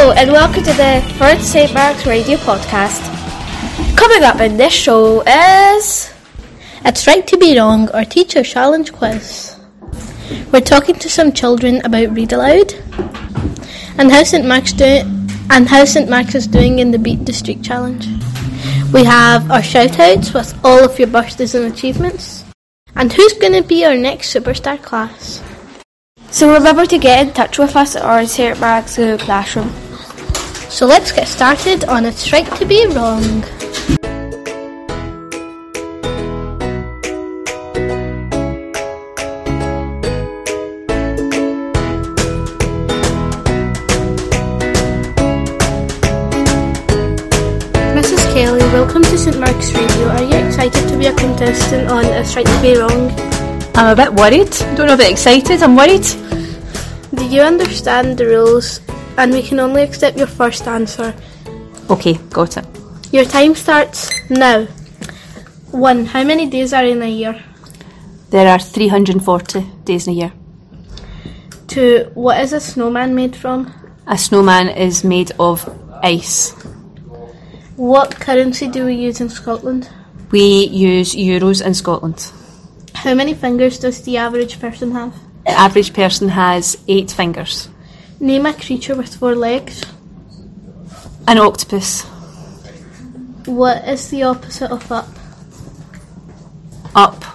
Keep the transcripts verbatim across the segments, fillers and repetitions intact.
Hello and welcome to the third Saint Mark's Radio Podcast. Coming up in this show is... It's Right to Be Wrong, our Teacher Challenge Quiz. We're talking to some children about Read Aloud and how Saint Mark's do and how Saint Mark's is doing in the Beat the Street Challenge. We have our shout-outs with all of your birthdays and achievements, and who's going to be our next superstar class. So remember to get in touch with us at our Saint Mark's Google Classroom. So let's get started on It's Right to Be Wrong. Missus Kelly, welcome to Saint Mark's Radio. Are you excited to be a contestant on It's Right to Be Wrong? I'm a bit worried. Don't know a bit excited. I'm worried. Do you understand the rules? And we can only accept your first answer. Okay, got it. Your time starts now. One. How many days are in a year? There are three hundred forty days in a year. Two. What is a snowman made from? A snowman is made of ice. What currency do we use in Scotland? We use euros in Scotland. How many fingers does the average person have? The average person has eight fingers. Name a creature with four legs. An octopus. What is the opposite of up? Up.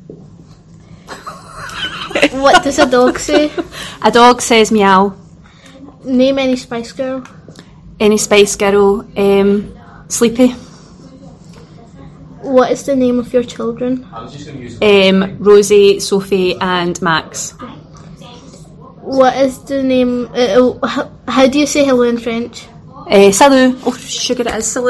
What does a dog say? A dog says meow. Name any Spice Girl. Any Spice Girl. Um, Sleepy. What is the name of your children? Um, Rosie, Sophie and Max. What is the name... Uh, how do you say hello in French? Uh, salut. Oh, sugar, it is salut.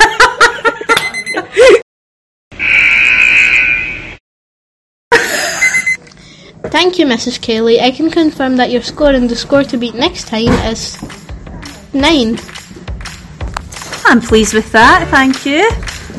Thank you, Missus Kelly. I can confirm that your score and the score to beat next time is nine. I'm pleased with that, thank you.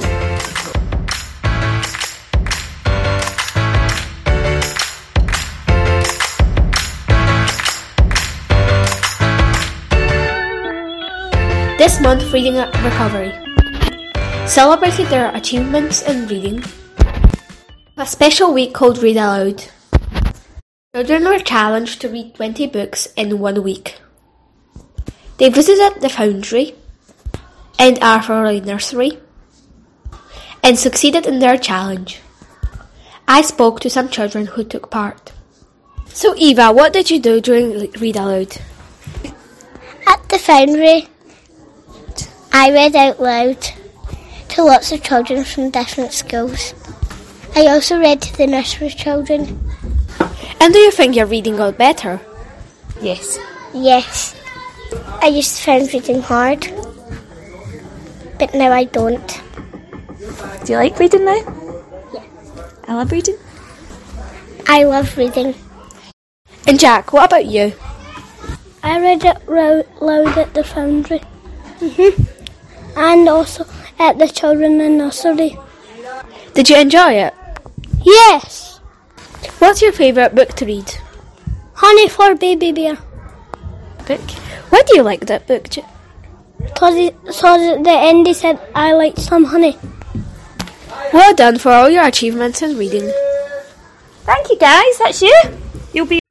This month, Reading Recovery celebrated their achievements in reading. A special week called Read Aloud. Children were challenged to read twenty books in one week. They visited the Foundry and Arthur Royd Nursery and succeeded in their challenge. I spoke to some children who took part. So Eva, what did you do during Read Aloud? At the Foundry, I read out loud to lots of children from different schools. I also read to the nursery children. And do you think your reading got better? Yes. Yes, I used to find reading hard, but now I don't. Do you like reading now? Yeah. I love reading. I love reading. And Jack, what about you? I read it ro- loud at the Foundry. Mm-hmm. And also at the children in nursery. Did you enjoy it? Yes. What's your favourite book to read? Honey for Baby Bear. Book. Why do you like that book? J- Because at the end he said, I like some honey. Well done for all your achievements in reading. Thank you guys, that's you. You'll be...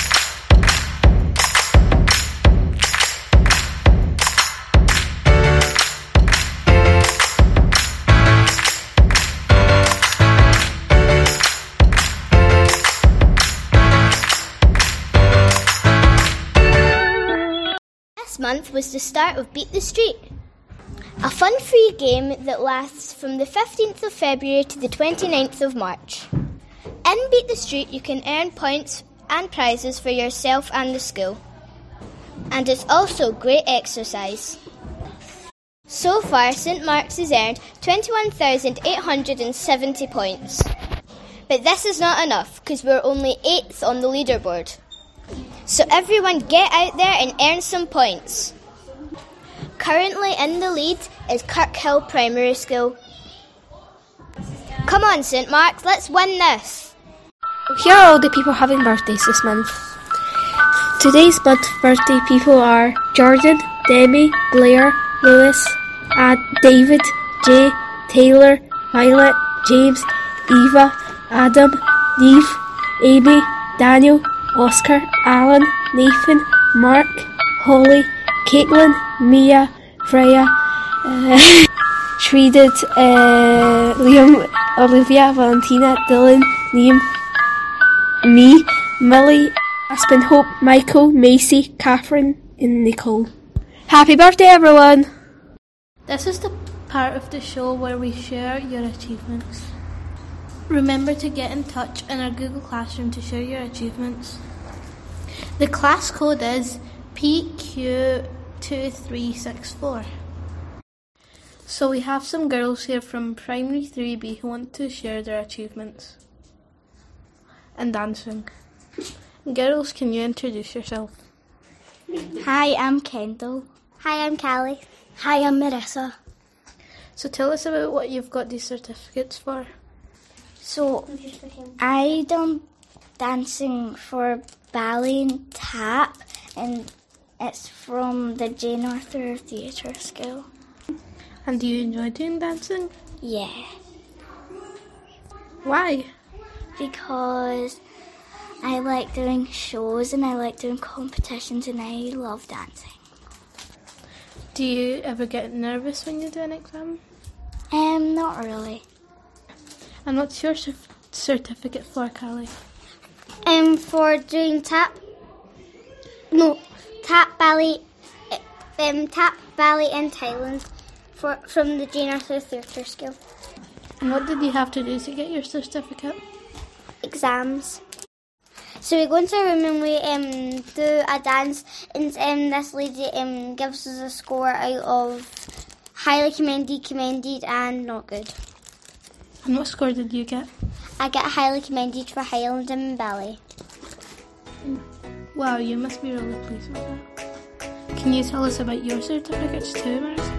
This month was the start of Beat the Street, a fun free game that lasts from the fifteenth of February to the twenty-ninth of March. In Beat the Street you can earn points and prizes for yourself and the school. And it's also great exercise. So far Saint Mark's has earned twenty-one thousand eight hundred seventy points. But this is not enough because we're only eighth on the leaderboard. So everyone get out there and earn some points. Currently in the lead is Kirkhill Primary School. Come on, Saint Mark's, let's win this. Here are all the people having birthdays this month. Today's month birthday people are Jordan, Demi, Blair, Lewis, Ad, David, Jay, Taylor, Violet, James, Eva, Adam, Neve, Amy, Daniel, Oscar, Alan, Nathan, Mark, Holly, Caitlin, Mia, Freya, uh, Shreeded, uh, Liam, Olivia, Valentina, Dylan, Liam, me, Millie, Aspen, Hope, Michael, Macy, Catherine, and Nicole. Happy birthday, everyone! This is the part of the show where we share your achievements. Remember to get in touch in our Google Classroom to share your achievements. The class code is P Q two three six four. So we have some girls here from Primary three B who want to share their achievements and dancing. Girls, can you introduce yourself? Hi, I'm Kendall. Hi, I'm Callie. Hi, I'm Marissa. So tell us about what you've got these certificates for. So, I done dancing for ballet and tap, and it's from the Jane Arthur Theatre School. And do you enjoy doing dancing? Yeah. Why? Because I like doing shows and I like doing competitions and I love dancing. Do you ever get nervous when you do an exam? Um, not really. And what's your cer- certificate for, Callie? Um, for doing tap, no, tap ballet, um, tap ballet in Thailand for from the Jane Arthur Theatre School. And what did you have to do to get your certificate? Exams. So we go into a room and we um, do a dance, and um, this lady um, gives us a score out of highly commended, commended, and not good. And what score did you get? I get highly commended for Highland and ballet. Wow, you must be really pleased with that. Can you tell us about your certificates too, Marissa?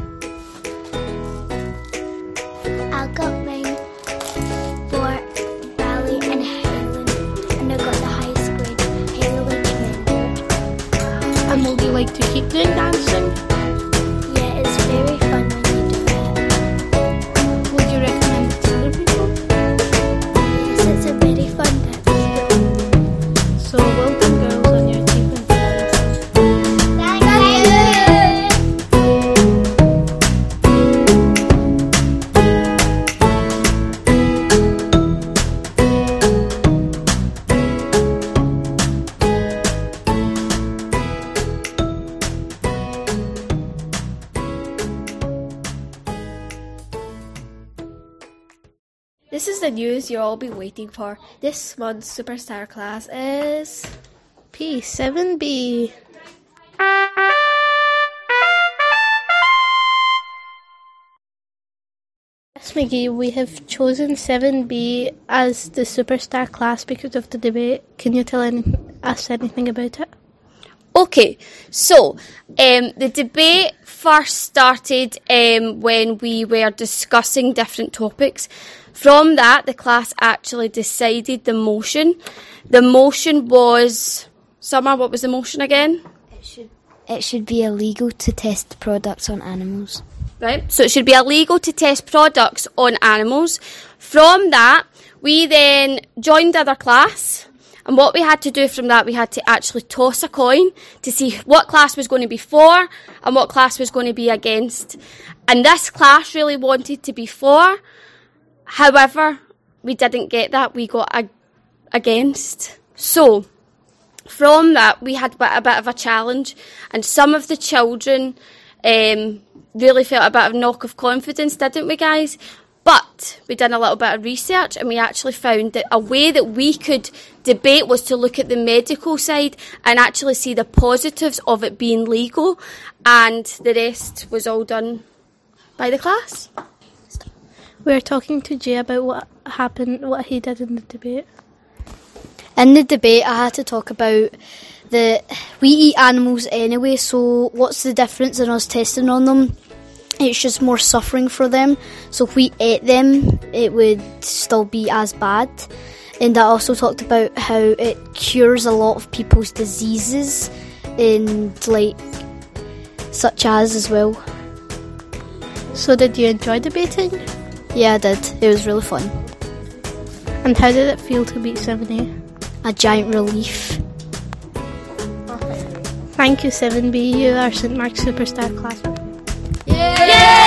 I got mine for ballet and Highland, and I got the highest grade, highly commended. And would you like to keep doing dancing? Yeah, it's very fun when you do it. Would you recommend it to other people? Yes, it's a very fun dance. So well done, girls, on your achievement for dancing. Thank you! This is the news you'll all be waiting for. This month's Superstar class is... P seven B. Yes, McGee, we have chosen seven B as the Superstar class because of the debate. Can you tell any, us anything about it? Okay, so um, the debate first started um, when we were discussing different topics. From that, the class actually decided the motion. The motion was... Summer, what was the motion again? It should it should be illegal to test products on animals. Right, so it should be illegal to test products on animals. From that, we then joined the other class. And what we had to do from that, we had to actually toss a coin to see what class was going to be for and what class was going to be against. And this class really wanted to be for. However, we didn't get that. We got a, against. So, from that, we had a bit of a challenge. And some of the children um, really felt a bit of knock of confidence, didn't we, guys? But we done a little bit of research and we actually found that a way that we could debate was to look at the medical side and actually see the positives of it being legal, and the rest was all done by the class. We were talking to Jay about what happened, what he did in the debate. In the debate, I had to talk about the we eat animals anyway, so what's the difference in us testing on them? It's just more suffering for them. So if we ate them, it would still be as bad. And I also talked about how it cures a lot of people's diseases, and like such as as well. So did you enjoy debating? Yeah, I did. It was really fun. And how did it feel to beat seven A? A giant relief. Thank you, seven B. You are Saint Mark's Superstar Classroom. Yay!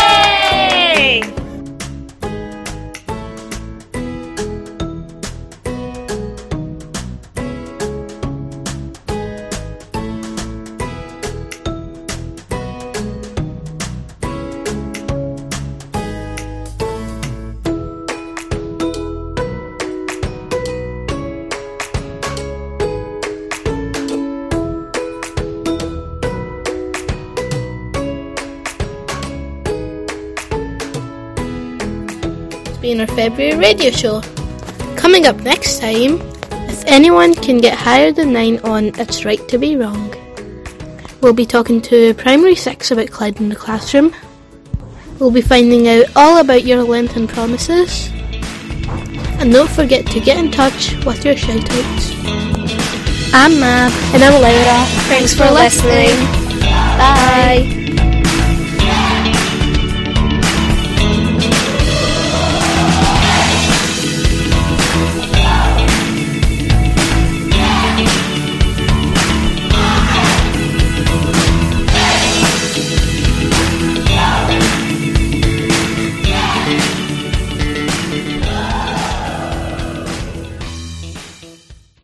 Being our February radio show. Coming up next time, if anyone can get higher than nine on It's Right to Be Wrong. We'll be talking to Primary six about Clyde in the classroom. We'll be finding out all about your Lenten promises. And don't forget to get in touch with your shoutouts. I'm Mab. And I'm Laura. Thanks for listening. Bye.